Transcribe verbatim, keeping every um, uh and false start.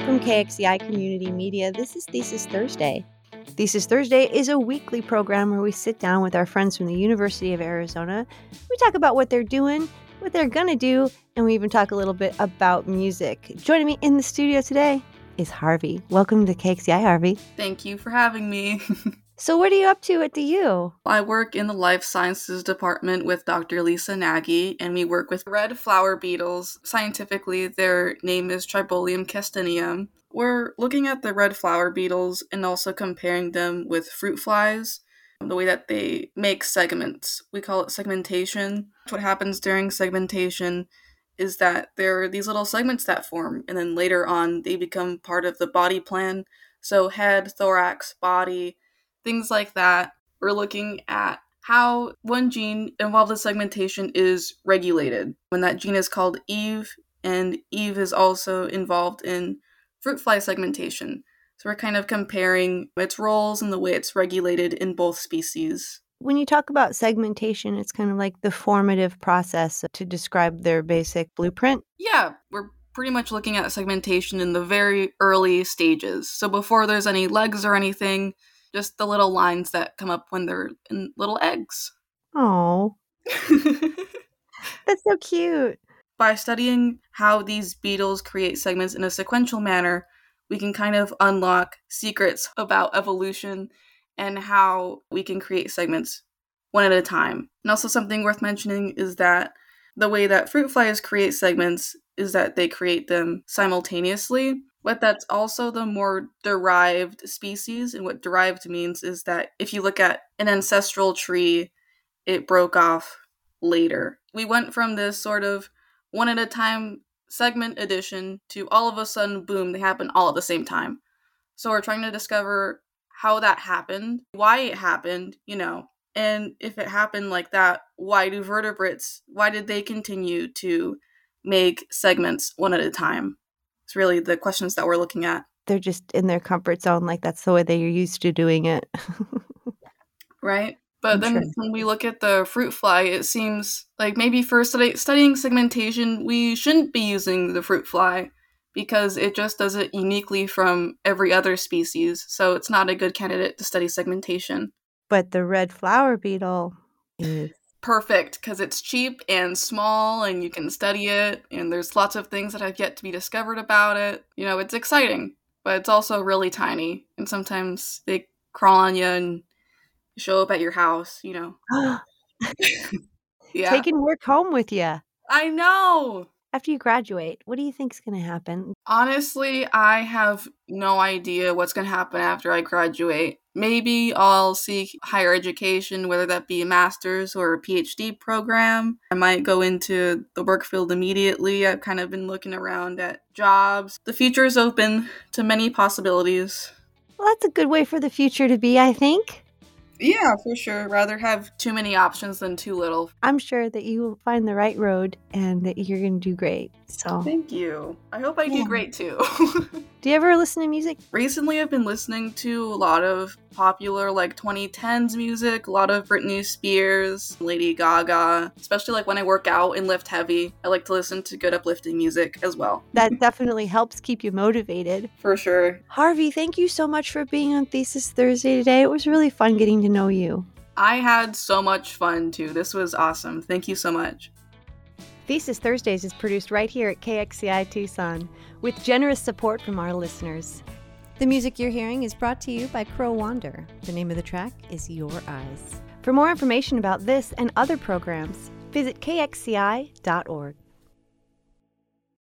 From K X C I Community Media, this is Thesis Thursday. Thesis Thursday is a weekly program where we sit down with our friends from the University of Arizona. We talk about what they're doing, what they're going to do, and we even talk a little bit about music. Joining me in the studio today is Harvey. Welcome to K X C I, Harvey. Thank you for having me. So what are you up to at the U? I work in the Life Sciences Department with Doctor Lisa Nagy, and we work with red flower beetles. Scientifically, their name is Tribolium castaneum. We're looking at the red flower beetles and also comparing them with fruit flies, the way that they make segments. We call it segmentation. What happens during segmentation is that there are these little segments that form, and then later on they become part of the body plan. So head, thorax, body, things like that. We're looking at how one gene involved in segmentation is regulated. When that gene is called Eve, and Eve is also involved in fruit fly segmentation. So we're kind of comparing its roles and the way it's regulated in both species. When you talk about segmentation, it's kind of like the formative process to describe their basic blueprint. Yeah, we're pretty much looking at segmentation in the very early stages. So before there's any legs or anything, just the little lines that come up when they're in little eggs. Oh, that's so cute. By studying how these beetles create segments in a sequential manner, we can kind of unlock secrets about evolution and how we can create segments one at a time. And also something worth mentioning is that the way that fruit flies create segments is that they create them simultaneously. But that's also the more derived species, and what derived means is that if you look at an ancestral tree, it broke off later. We went from this sort of one at a time segment addition to all of a sudden, boom, they happen all at the same time. So we're trying to discover how that happened, why it happened, you know, and if it happened like that, why do vertebrates, why did they continue to make segments one at a time? It's really the questions that we're looking at. They're just in their comfort zone, like that's the way they're used to doing it. Right? But then when we look at the fruit fly, it seems like maybe for study- studying segmentation, we shouldn't be using the fruit fly because it just does it uniquely from every other species. So it's not a good candidate to study segmentation. But the red flower beetle is perfect because it's cheap and small and you can study it, and there's lots of things that have yet to be discovered about it. You know, it's exciting, but it's also really tiny, and sometimes they crawl on you and show up at your house, you know. Yeah. Taking work home with you. I know! After you graduate, what do you think's going to happen? Honestly, I have no idea what's going to happen after I graduate. Maybe I'll seek higher education, whether that be a master's or a PhD program. I might go into the work field immediately. I've kind of been looking around at jobs. The future is open to many possibilities. Well, that's a good way for the future to be, I think. Yeah, for sure. Rather have too many options than too little. I'm sure that you will find the right road and that you're going to do great. So thank you. I hope I yeah. do great too. Do you ever listen to music? Recently, I've been listening to a lot of popular like twenty tens music, a lot of Britney Spears, Lady Gaga, especially like when I work out and lift heavy. I like to listen to good uplifting music as well. That definitely helps keep you motivated. For sure. Harvey, thank you so much for being on Thesis Thursday today. It was really fun getting to know you. I had so much fun too. This was awesome. Thank you so much. Thesis Thursdays is produced right here at K X C I Tucson with generous support from our listeners. The music you're hearing is brought to you by Crow Wander. The name of the track is Your Eyes. For more information about this and other programs, visit K X C I dot org.